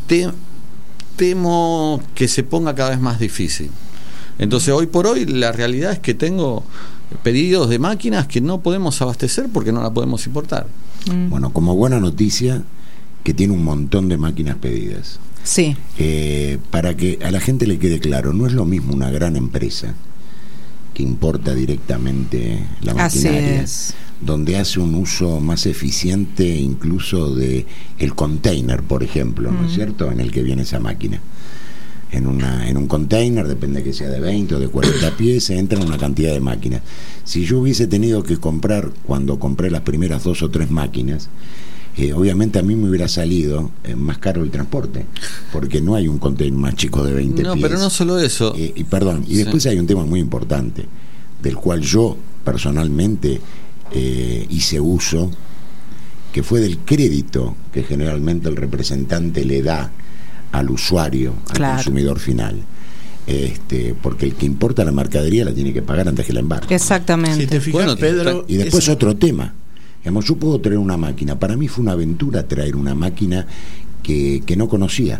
temo que se ponga cada vez más difícil. Entonces, hoy por hoy, la realidad es que tengo pedidos de máquinas que no podemos abastecer porque no la podemos importar. Bueno, como buena noticia, que tiene un montón de máquinas pedidas. Sí. Para que a la gente le quede claro, no es lo mismo una gran empresa que importa directamente la maquinaria, donde hace un uso más eficiente incluso de el container, por ejemplo, ¿no es cierto?, en el que viene esa máquina. En un container, depende que sea de 20 o de 40 pies, entran una cantidad de máquinas. Si yo hubiese tenido que comprar, cuando compré las primeras 2 o 3 máquinas, obviamente a mí me hubiera salido más caro el transporte, porque no hay un container más chico de 20 pies. No, pero no solo eso. Y después hay un tema muy importante, del cual yo personalmente hice uso, que fue del crédito que generalmente el representante le da al usuario, al consumidor final. Porque el que importa la mercadería la tiene que pagar antes que la embarque. Exactamente. Si te fijas, bueno, Pedro, y después otro tema. Digamos, yo puedo traer una máquina. Para mí fue una aventura traer una máquina que no conocía.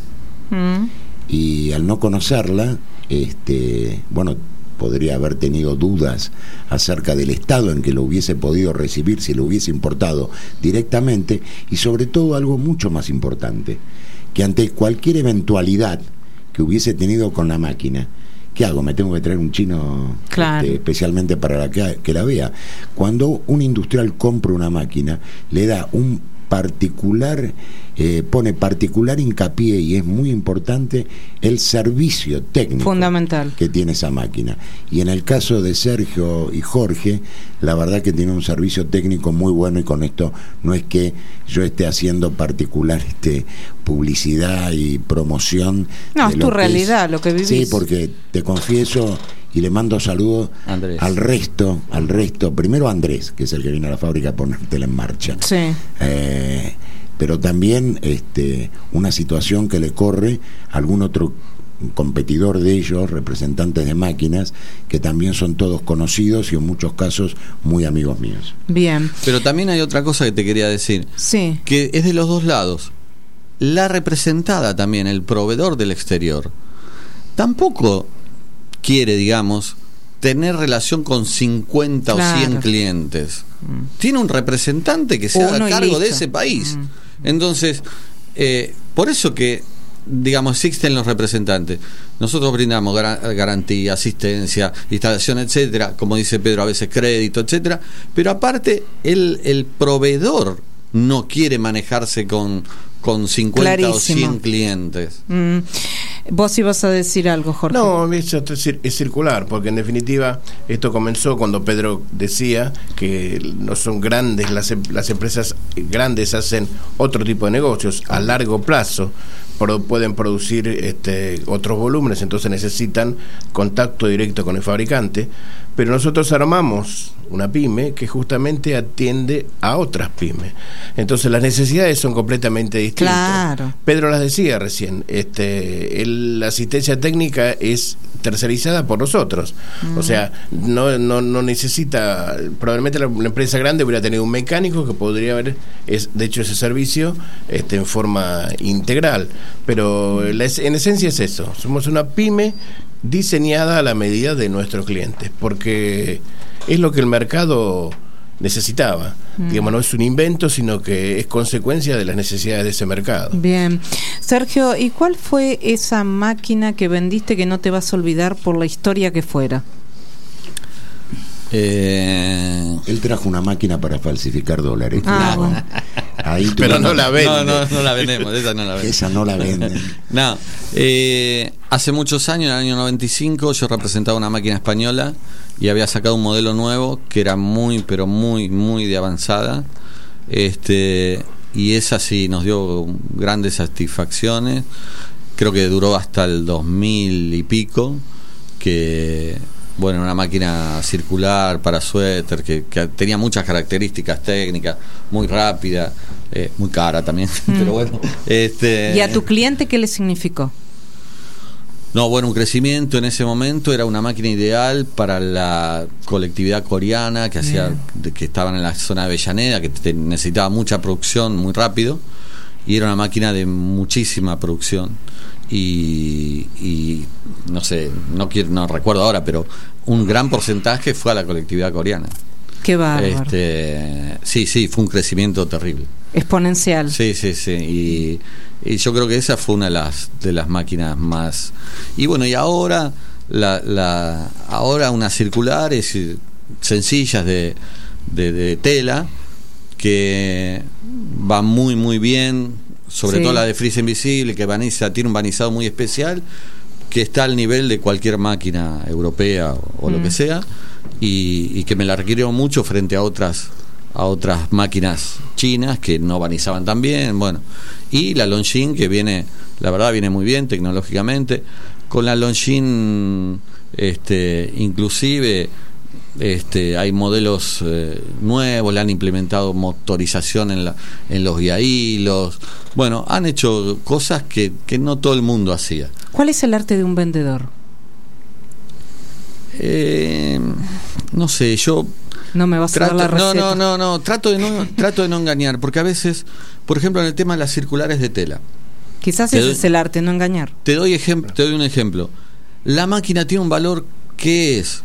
Y al no conocerla, bueno, podría haber tenido dudas acerca del estado en que lo hubiese podido recibir si lo hubiese importado directamente, y sobre todo algo mucho más importante, que ante cualquier eventualidad que hubiese tenido con la máquina, ¿qué hago? Me tengo que traer un chino, especialmente para que la vea. Cuando un industrial compra una máquina, le da un particular, pone particular hincapié, y es muy importante el servicio técnico fundamental que tiene esa máquina. Y en el caso de Sergio y Jorge, la verdad que tiene un servicio técnico muy bueno, y con esto no es que yo esté haciendo particular publicidad y promoción. No, es tu realidad, lo que vivís. Sí, porque te confieso, y le mando saludos al resto, primero a Andrés, que es el que viene a la fábrica a ponértela en marcha. Sí. Pero también una situación que le corre a algún otro competidor de ellos, representantes de máquinas, que también son todos conocidos y en muchos casos muy amigos míos. Bien. Pero también hay otra cosa que te quería decir, que es de los dos lados. La representada también, el proveedor del exterior, tampoco quiere, digamos, tener relación con 50 o 100 clientes. Tiene un representante que se haga cargo de ese país. Entonces, por eso que, digamos, existen los representantes. Nosotros brindamos garantía, asistencia, instalación, etcétera, como dice Pedro, a veces crédito, etcétera, pero aparte el proveedor no quiere manejarse con 50 o 100 clientes. Vos ibas a decir algo, Jorge. No, es circular, porque en definitiva esto comenzó cuando Pedro decía que no son grandes, las empresas grandes hacen otro tipo de negocios a largo plazo, pueden producir otros volúmenes, entonces necesitan contacto directo con el fabricante, pero nosotros armamos una pyme que justamente atiende a otras pymes, entonces las necesidades son completamente distintas. Claro. Pedro las decía recién, la asistencia técnica es tercerizada por nosotros, o sea, no necesita, probablemente la empresa grande hubiera tenido un mecánico que podría haber de hecho ese servicio en forma integral, pero en esencia es eso, somos una pyme diseñada a la medida de nuestros clientes, porque es lo que el mercado necesitaba. Digamos, no es un invento, sino que es consecuencia de las necesidades de ese mercado. Bien. Sergio, ¿y cuál fue esa máquina que vendiste que no te vas a olvidar por la historia que fuera? Él trajo una máquina para falsificar dólares. Bueno. Ahí pero no la venden. No la vendemos, esa no la vendemos. Esa no la venden. No, hace muchos años, en el año 95, yo representaba una máquina española y había sacado un modelo nuevo que era muy, pero muy, muy de avanzada. Y esa sí nos dio grandes satisfacciones. Creo que duró hasta el 2000 y pico, que bueno, una máquina circular para suéter que tenía muchas características técnicas, muy rápida, muy cara también, pero bueno. ¿Y a tu cliente qué le significó? No, bueno, un crecimiento en ese momento, era una máquina ideal para la colectividad coreana que que estaban en la zona de Avellaneda, que necesitaba mucha producción muy rápido, y era una máquina de muchísima producción. Y no sé, no recuerdo ahora, pero un gran porcentaje fue a la colectividad coreana. Qué bárbaro. Sí, fue un crecimiento terrible. Exponencial. Sí. Y yo creo que esa fue una de las máquinas más. Y bueno, y ahora ahora unas circulares sencillas de tela que van muy muy bien. Sobre todo la de Frisa Invisible, que tiene un vanizado muy especial, que está al nivel de cualquier máquina europea o lo que sea, y que me la requirió mucho frente a otras máquinas chinas que no vanizaban tan bien. Bueno, y la Longines, que viene muy bien tecnológicamente. Con la Longines inclusive hay modelos nuevos, le han implementado motorización en los guiahilos. Bueno, han hecho cosas que no todo el mundo hacía. ¿Cuál es el arte de un vendedor? No sé, yo no me vas a dar la receta. No, trato de no engañar, porque a veces, por ejemplo, en el tema de las circulares de tela, quizás ese es el arte, no engañar. Te doy un ejemplo. La máquina tiene un valor que es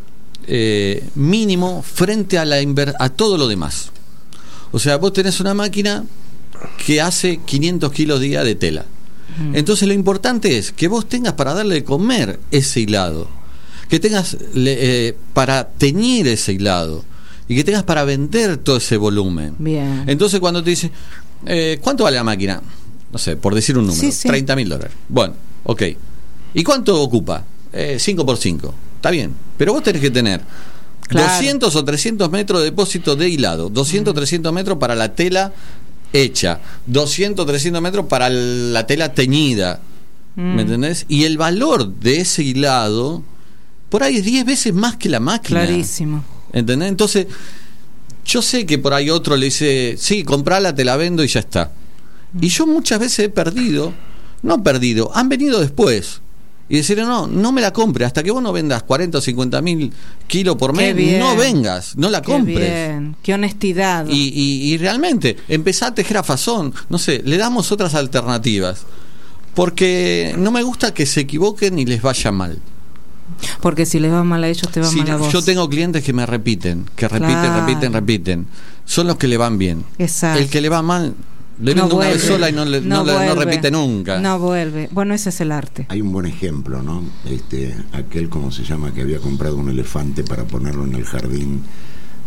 mínimo frente a todo lo demás. O sea, vos tenés una máquina que hace 500 kilos día de tela. Entonces lo importante es que vos tengas para darle de comer ese hilado, que tengas para teñir ese hilado y que tengas para vender todo ese volumen. Bien. Entonces cuando te dicen ¿cuánto vale la máquina? No sé, por decir un número, sí. $30,000. Bueno, ok. ¿Y cuánto ocupa? 5x5. Está bien, pero vos tenés que tener 200 o 300 metros de depósito de hilado, 200 300 metros para la tela hecha, 200 300 metros para la tela teñida, ¿me entendés? Y el valor de ese hilado por ahí es 10 veces más que la máquina. Clarísimo. ¿Entendés? Entonces yo sé que por ahí otro le dice, sí, comprala, te la vendo y ya está. Y yo muchas veces han venido después y decir, no me la compre, hasta que vos no vendas 40 o 50 mil kilos por mes, no vengas, no la compres. Bien. Qué honestidad. Y realmente, empezá a tejer a fazón, no sé, le damos otras alternativas, porque no me gusta que se equivoquen y les vaya mal. Porque si les va mal a ellos, te va mal a vos. Yo tengo clientes que me repiten, repiten. Son los que le van bien. Exacto. El que le va mal, le vendo una vez sola y no repite nunca. No vuelve. Bueno, ese es el arte. Hay un buen ejemplo, ¿no? Aquel, ¿cómo se llama? Que había comprado un elefante para ponerlo en el jardín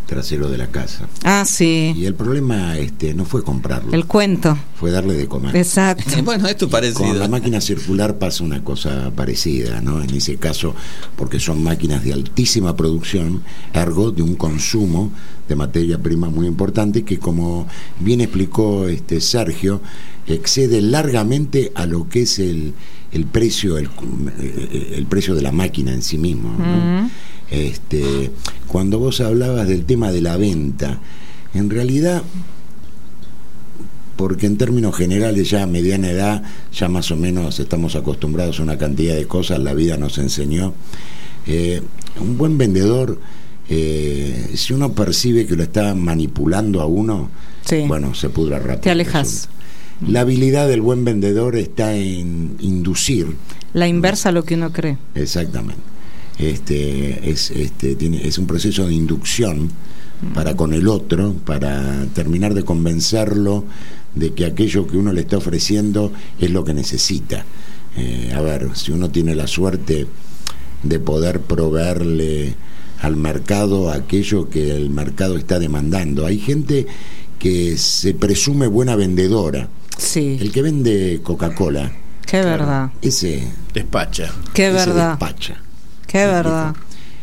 trasero de la casa. Ah, sí. Y el problema no fue comprarlo. El cuento. Fue darle de comer. Exacto. Bueno, esto es parecido. Con la máquina circular pasa una cosa parecida, ¿no? En ese caso, porque son máquinas de altísima producción, ergo de un consumo de materia prima muy importante que, como bien explicó Sergio, excede largamente a lo que es el precio el precio de la máquina en sí mismo, ¿no? Cuando vos hablabas del tema de la venta, en realidad, porque en términos generales ya a mediana edad ya más o menos estamos acostumbrados a una cantidad de cosas, la vida nos enseñó, un buen vendedor, si uno percibe que lo está manipulando a uno, sí, bueno, se pudra rápido. Te alejas. La habilidad del buen vendedor está en inducir. La inversa a lo que uno cree. Exactamente. Es un proceso de inducción para con el otro, para terminar de convencerlo de que aquello que uno le está ofreciendo es lo que necesita. A ver, si uno tiene la suerte de poder proveerle al mercado aquello que el mercado está demandando. Hay gente que se presume buena vendedora. Sí. El que vende Coca-Cola. Qué verdad. Ese despacha. Qué verdad. Despacha. Qué verdad.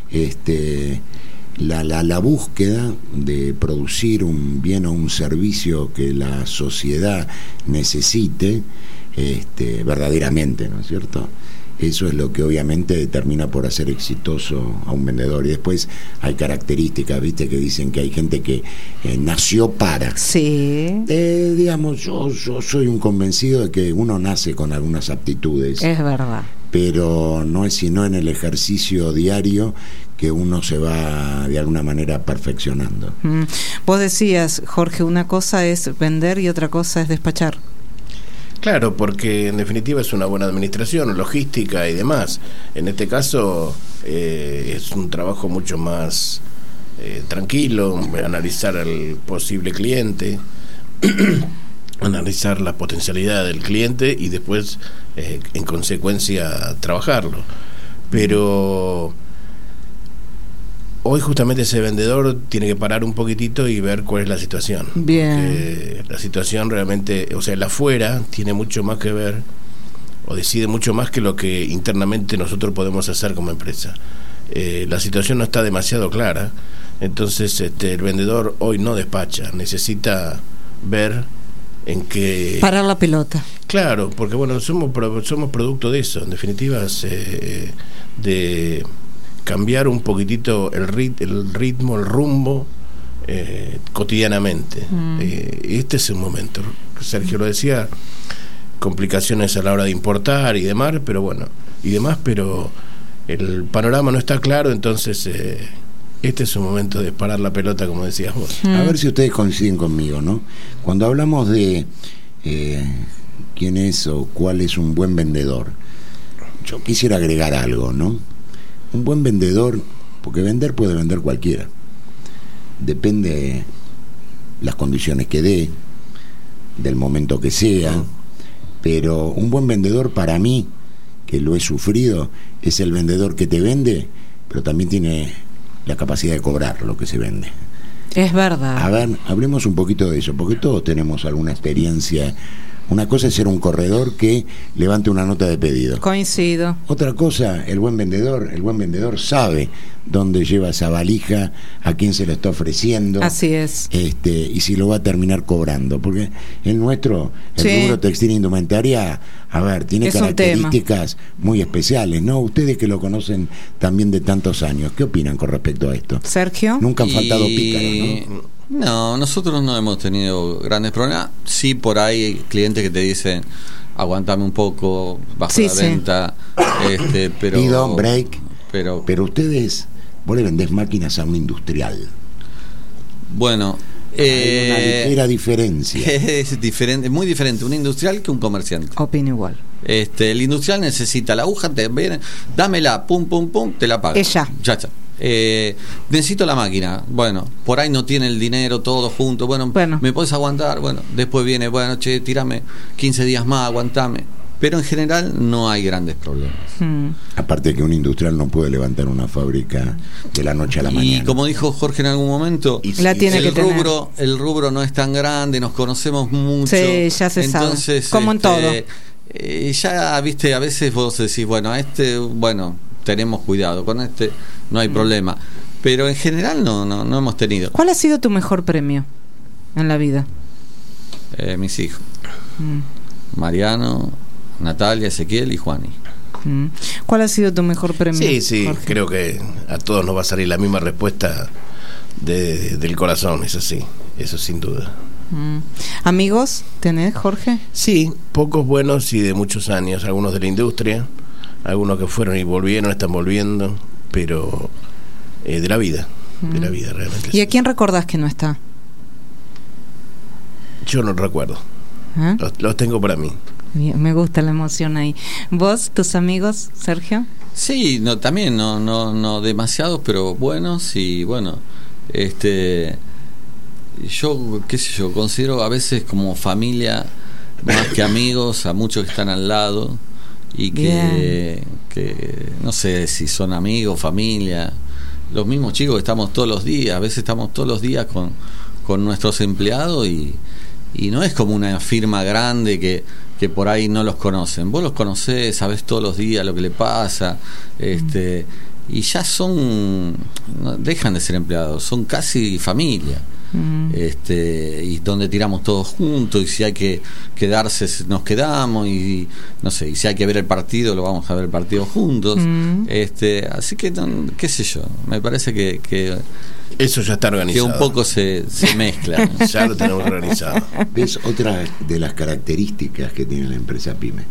La búsqueda de producir un bien o un servicio que la sociedad necesite, verdaderamente, ¿no es cierto? Eso es lo que obviamente determina por hacer exitoso a un vendedor. Y después hay características, ¿viste? Que dicen que hay gente que nació para. Sí. Digamos, yo soy un convencido de que uno nace con algunas aptitudes. Es verdad. Pero no es sino en el ejercicio diario que uno se va de alguna manera perfeccionando. Vos decías, Jorge, una cosa es vender y otra cosa es despachar. Claro, porque en definitiva es una buena administración, logística y demás. En este caso es un trabajo mucho más tranquilo, analizar al posible cliente, analizar la potencialidad del cliente y después, en consecuencia, trabajarlo. Pero hoy justamente ese vendedor tiene que parar un poquitito y ver cuál es la situación. Bien. Porque la situación realmente, o sea, el afuera tiene mucho más que ver o decide mucho más que lo que internamente nosotros podemos hacer como empresa. La situación no está demasiado clara, entonces el vendedor hoy no despacha, necesita ver en qué... Parar la pelota. Claro, porque bueno, somos producto de eso, en definitiva, de cambiar un poquitito el ritmo, el rumbo cotidianamente. Este es un momento, Sergio lo decía, complicaciones a la hora de importar y demás, pero el panorama no está claro, entonces este es un momento de parar la pelota, como decías vos. A ver si ustedes coinciden conmigo, ¿no? Cuando hablamos de quién es o cuál es un buen vendedor, yo quisiera agregar algo, ¿no? Un buen vendedor, porque vender puede vender cualquiera, depende las condiciones que dé, del momento que sea, pero un buen vendedor, para mí, que lo he sufrido, es el vendedor que te vende, pero también tiene la capacidad de cobrar lo que se vende. Es verdad. A ver, hablemos un poquito de eso, porque todos tenemos alguna experiencia. Una cosa es ser un corredor que levante una nota de pedido. Coincido. Otra cosa, el buen vendedor sabe dónde lleva esa valija, a quién se lo está ofreciendo. Así es. Y si lo va a terminar cobrando. Porque el nuestro, el rubro textil e indumentaria, a ver, tiene características muy especiales, ¿no? Ustedes que lo conocen también de tantos años, ¿qué opinan con respecto a esto? Sergio. Nunca han faltado pícaros, ¿no? No, nosotros no hemos tenido grandes problemas. Sí, por ahí hay clientes que te dicen, aguantame un poco, bajo la venta, pero... Pido break. Pero ustedes, vos le vendés máquinas a un industrial. Bueno... hay una ligera diferencia. Es diferente, muy diferente un industrial que un comerciante. Opino igual. El industrial necesita la aguja, te viene, dámela, pum, pum, pum, te la paga. Ya está. Necesito la máquina, bueno, por ahí no tiene el dinero todo junto, bueno, me puedes aguantar, bueno, después viene, bueno, che, tírame 15 días más, aguantame, pero en general no hay grandes problemas. Aparte de que un industrial no puede levantar una fábrica de la noche a la mañana. Y como dijo Jorge en algún momento, el rubro no es tan grande, nos conocemos mucho. Sí, ya se entonces, sabe. Como en todo. Ya, viste, a veces vos decís, bueno, tenemos cuidado, con no hay problema. Pero en general no hemos tenido. ¿Cuál ha sido tu mejor premio en la vida? Mis hijos. Mariano, Natalia, Ezequiel y Juani. ¿Cuál ha sido tu mejor premio? Sí, Jorge? Creo que a todos nos va a salir la misma respuesta del corazón, es así, eso sin duda. ¿Amigos tenés, Jorge? Sí, pocos buenos y de muchos años, algunos de la industria, algunos que fueron y volvieron, están volviendo, pero de la vida realmente. ¿Y a quién recordás que no está? Yo no recuerdo. Los tengo para mí. Bien, me gusta la emoción ahí. ¿Vos, tus amigos, Sergio? Sí, también no demasiados, pero buenos. Y bueno, yo qué sé yo, considero a veces como familia más que amigos a muchos que están al lado y que no sé si son amigos, familia. Los mismos chicos que estamos todos los días, a veces estamos todos los días con nuestros empleados y no es como una firma grande que por ahí no los conocen. Vos los conocés, sabés todos los días lo que le pasa, y ya dejan de ser empleados, son casi familia. Y donde tiramos todos juntos, y si hay que quedarse nos quedamos, y no sé, y si hay que ver el partido lo vamos a ver el partido juntos. Así que qué sé yo, me parece que eso ya está organizado, que un poco se mezcla, ¿no? Ya lo tenemos organizado. ¿Ves? Otra de las características que tiene la empresa PYME,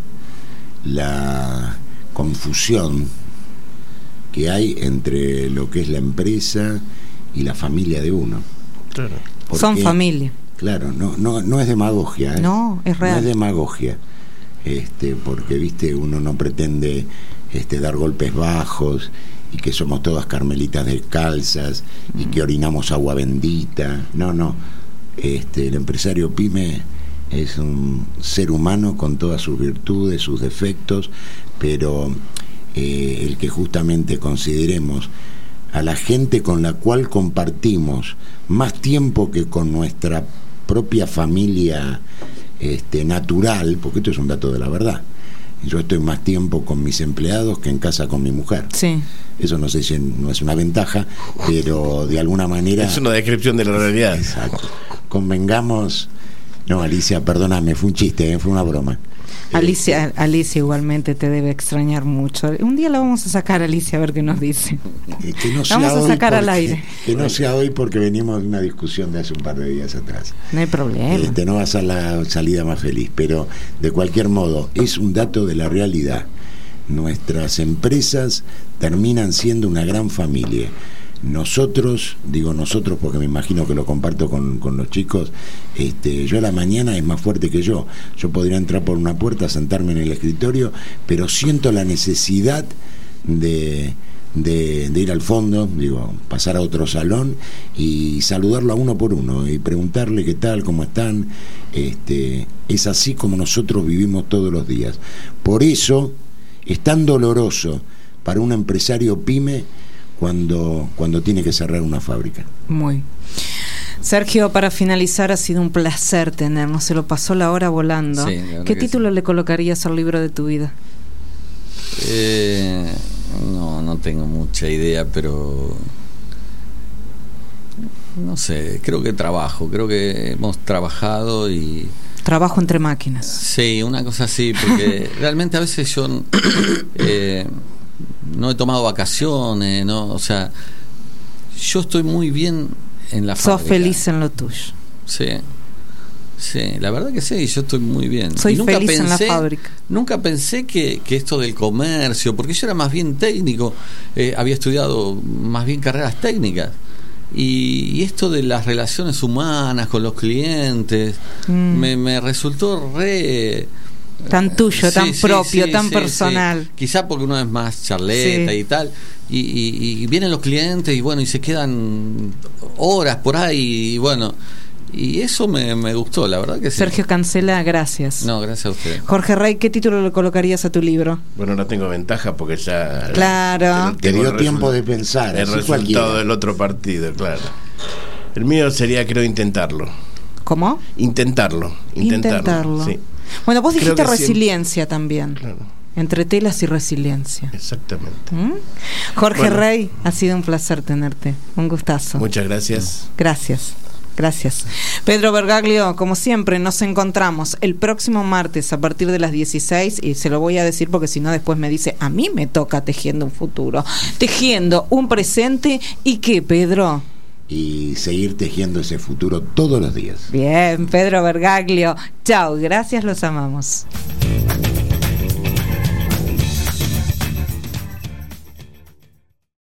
la confusión que hay entre lo que es la empresa y la familia de uno. Claro. Son familia. Claro, no es demagogia, ¿eh? No, es real. No es demagogia, porque viste, uno no pretende dar golpes bajos y que somos todas carmelitas descalzas y que orinamos agua bendita. No. El empresario PYME es un ser humano con todas sus virtudes, sus defectos, pero el que justamente consideremos a la gente con la cual compartimos más tiempo que con nuestra propia familia natural, porque esto es un dato de la verdad. Yo estoy más tiempo con mis empleados que en casa con mi mujer. Sí. Eso no sé si no es una ventaja, pero de alguna manera es una descripción de la realidad. Exacto. Convengamos. No, Alicia, perdóname, fue un chiste, fue una broma. Alicia igualmente te debe extrañar mucho. Un día la vamos a sacar, Alicia, a ver qué nos dice. Que no sea vamos a sacar al aire. Que no sea hoy, porque venimos de una discusión de hace un par de días atrás. No hay problema. No va a ser la salida más feliz, pero de cualquier modo es un dato de la realidad. Nuestras empresas terminan siendo una gran familia. Nosotros, digo nosotros porque me imagino que lo comparto con los chicos, yo a la mañana es más fuerte que yo podría entrar por una puerta, sentarme en el escritorio, pero siento la necesidad de ir al fondo, pasar a otro salón y saludarlo a uno por uno y preguntarle qué tal, cómo están. Es así como nosotros vivimos todos los días. Por eso es tan doloroso para un empresario PYME cuando tiene que cerrar una fábrica. Muy. Sergio, para finalizar, ha sido un placer tenernos, se lo pasó la hora volando. Sí, ¿qué título le colocarías al libro de tu vida? No tengo mucha idea, pero no sé, creo que hemos trabajado y... Trabajo entre máquinas. Sí, una cosa así, porque realmente a veces yo no he tomado vacaciones, o sea, yo estoy muy bien en la fábrica. Sos feliz en lo tuyo. Sí, la verdad que sí, yo estoy muy bien. Soy feliz en la fábrica. Nunca pensé que esto del comercio, porque yo era más bien técnico, había estudiado más bien carreras técnicas, y esto de las relaciones humanas con los clientes me resultó tan tuyo, tan propio, tan personal. Quizá porque uno es más charleta y tal, y vienen los clientes y se quedan horas por ahí, Y eso me gustó, la verdad que sí. Sergio Cancela, gracias. No, gracias a usted. Jorge Rey, ¿qué título le colocarías a tu libro? Bueno, no tengo ventaja porque ya... Claro. Te dio tiempo de pensar. El resultado del otro partido, claro. El mío sería, creo, intentarlo. ¿Cómo? Intentarlo. Sí. Bueno, vos dijiste resiliencia también. Claro. Entre telas y resiliencia. Exactamente. Jorge Rey, ha sido un placer tenerte. Un gustazo. Muchas gracias. Gracias. Pedro Bergaglio, como siempre, nos encontramos el próximo martes a partir de las 16, y se lo voy a decir porque si no después me dice, a mí me toca tejiendo un futuro, tejiendo un presente. ¿Y qué, Pedro? Y seguir tejiendo ese futuro todos los días. Bien, Pedro Bergaglio. Chao, gracias, los amamos.